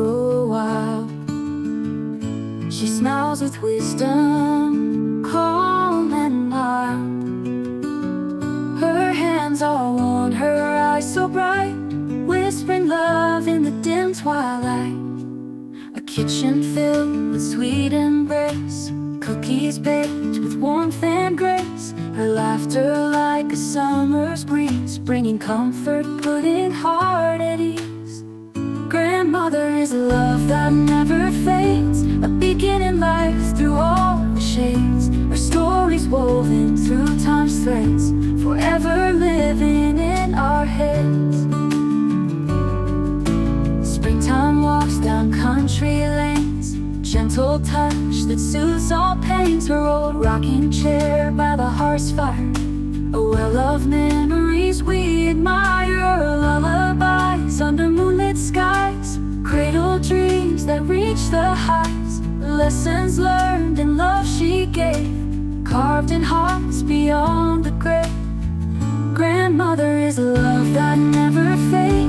a while. She smiles with wisdom, calm and mild. Her hands are warm, her eyes so bright, whispering love in the dim twilight. A kitchen filled with sweet embrace, cookies baked with warmth and grace. Her laughter like a summer's breeze, bringing comfort, putting heart at ease. Grandmother is a love that never fades, a beacon in life through all the shades. Her stories woven through time's threads, forever living in our heads. Springtime walks down country lanes, gentle touch that soothes all pains. Her old rocking chair by the hearth's fire, a well of memories we admire. Lullabies under moonlit skies, cradle dreams that reach the heights. Lessons learned and love she gave, carved in hearts beyond the grave. Grandmother is a love that never fades,